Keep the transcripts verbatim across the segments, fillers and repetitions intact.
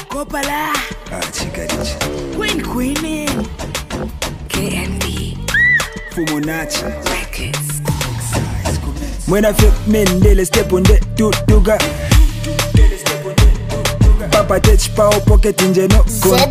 Copala. Ah, chica rich. Queen Queen. K N B. Fumonachi. Records. When I fit men, they step on the tutuga. Papa touch power pocket in jeno.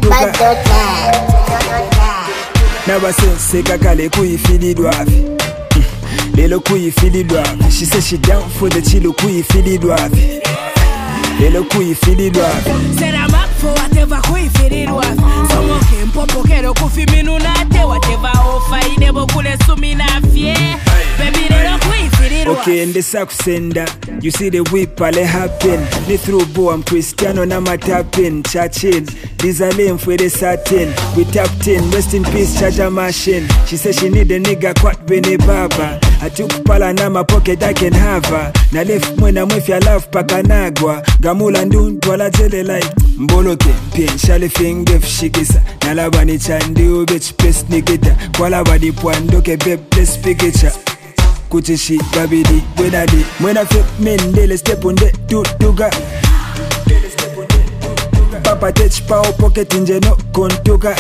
Never sense kakale kui fili dwafi. Lelo kui fili dwafi. She said she down for the chilo kui fili dwafi. Lelo kui fili dwafi. Said I'm up for whatever kui fili dwafi. Someone came popo kero kufi minunate. Whatever offer idebo kule sumina fie. Baby lelo kui fili dwafi. Okay, and the sack sender. You see the whip ale happen. Me through bo I'm Cristiano na ma tapping. Chachin. These are lame for the satin. We tapped in, rest in peace, charger machine. She said she need a nigga quite bene baba. I took pala na my pocket, I can have her. Na left when I'm with your love pakanagwa. Gamula ndun twala tele like Mbolo kempien, shale fingef shikisa. Nalabani chandi ubech pes nikita. Kwala badi pwando ke beb les pikicha. Kutishi babidi, wenadi. When I fit men, they step on the tutuga. Papa touch power pocket in jeno kontuka.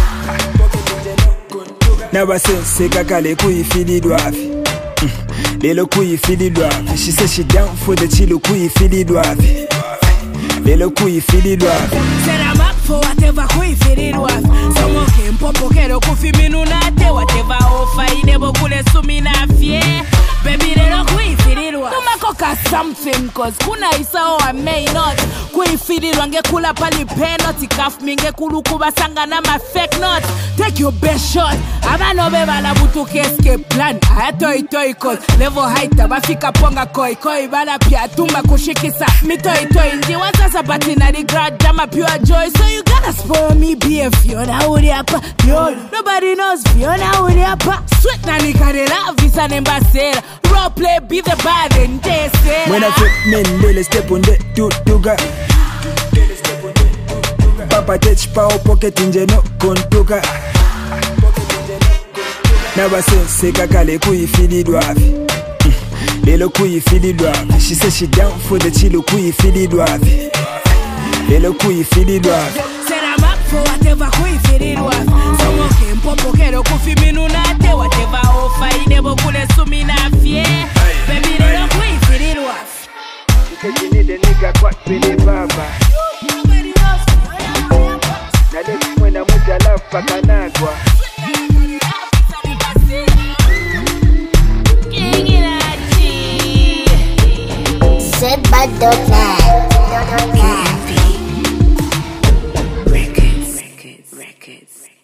Never sense kakale kui fili dwafi. Lelo kui fili dwafi. She said she down for the chilo kui fili dwafi. Lelo kui fili dwafi. Said I'm up for whatever kui fili dwafi. Someone came popo kero kufi minunate. Whatever offer idebo kule sumina fie. Baby lelo kui fili dwafi. Tumakoka something cause kuna isa o I may not. Kui fili wange kula pali penalty. Kaf minge kulu kubasanga na ma fake not. Take your best shot. Abano beba la butu escape plan. Aya toi toi cause level height bafika ponga koi koi bala pia tumba kushikisa. Mi toi toi ndi wasasa pati na the grad jama pure joy. So you gotta spoil me B F Fiona uri hapa. Yo, nobody knows Fiona uri hapa. Sweet na nikarela visa nembasera. Role play be the bad and they say. When I fit men, they step on the tutuga. Papa touch power pocket in jeno kontuka. Never sense kakale kui fili dwafi. Lelo kui fili dwafi. She said she down for the chilo kui fili dwafi. Lelo kui fili dwafi. Said I'm up for whatever kui fili dwafi. Someone came popo kero kufi minunate. Whatever offer idebo kule sumina fie. Baby lelo kui fili dwafi. She said she need a nigga quite bene baba. Nobody knows Na left when I'm with your love pakanagwa. Said by Dot Records. Records. Records. Records.